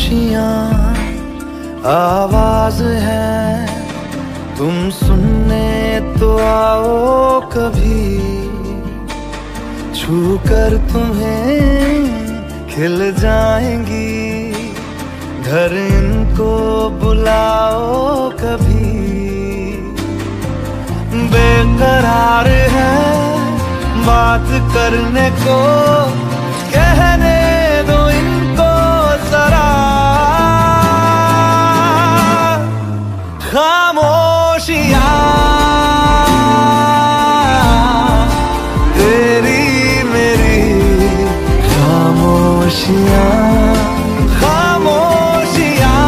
खामोशियाँ आवाज है, तुम सुनने तो आओ कभी, छू कर तुम्हें खिल जाएंगी, घर इनको बुलाओ कभी। बेकरार है बात करने को, कहने दो इनको जरा, खामोशियाँ तेरी मेरी खामोशियाँ, खामोशियाँ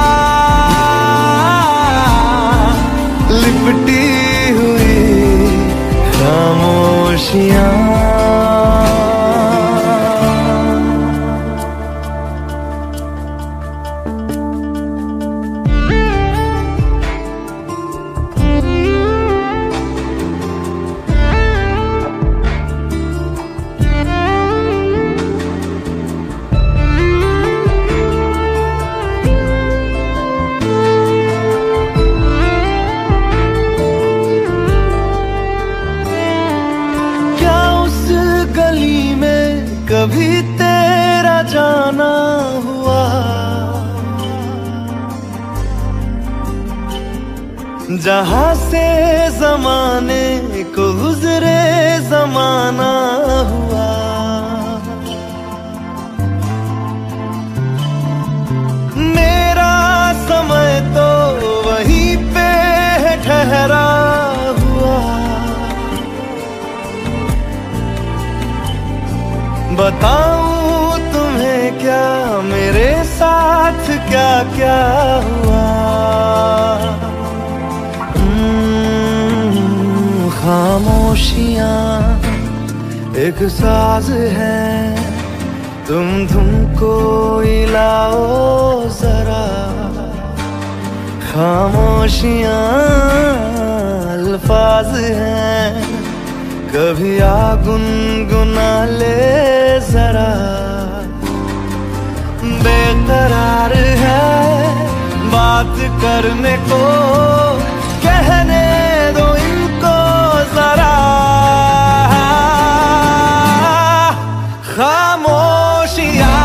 लिपटी हुई खामोशियाँ। कभी तेरा जाना हुआ, जहां से जमाने को गुजरे जमाना हुआ। मेरा समय तो वहीं पे ठहरा हुआ, बताऊं तुम्हें क्या मेरे साथ क्या क्या हुआ। खामोशियाँ एक साज है, तुम को लाओ जरा, खामोशियाँ अल्फाज हैं, कभी आ गुनगुना ले जरा। बेकरार है बात करने को, कहने दो इनको जरा, खामोशियाँ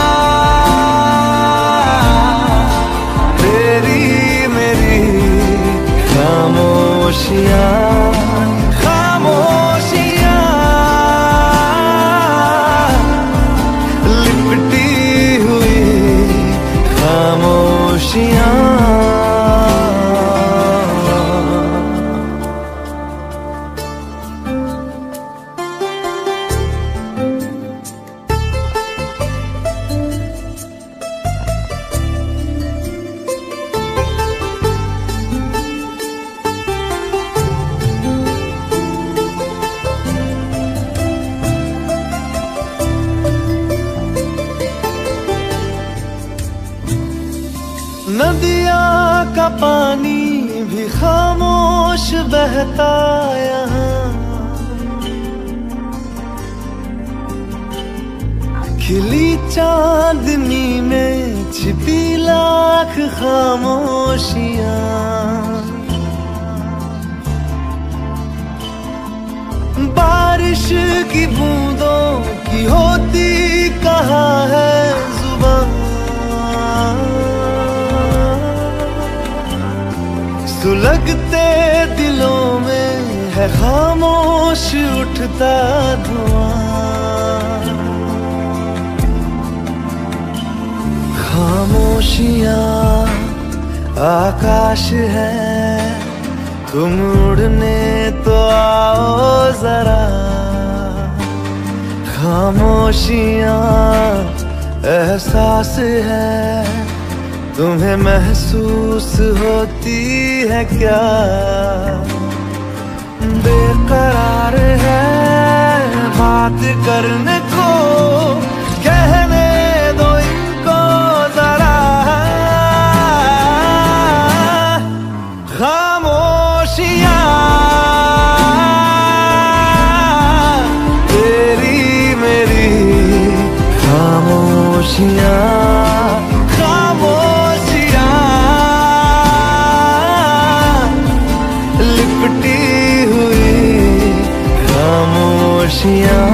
तेरी मेरी खामोशियाँ, नदिया का पानी भी खामोश बहता यहाँ, खिली चांदनी में छिपी लाख खामोशियाँ। बारिश की बूंदों की होती कहाँ है जुबान, सुलगते दिलों में है खामोश उठता धुआं। खामोशियाँ आकाश है, तुम उड़ने तो आओ जरा, खामोशियाँ एहसास है, तुम्हें महसूस होती है क्या। बेकरार है बात करने को, कहने दो इनको जरा, खामोशियाँ तेरी मेरी खामोशियाँ। खामोशियां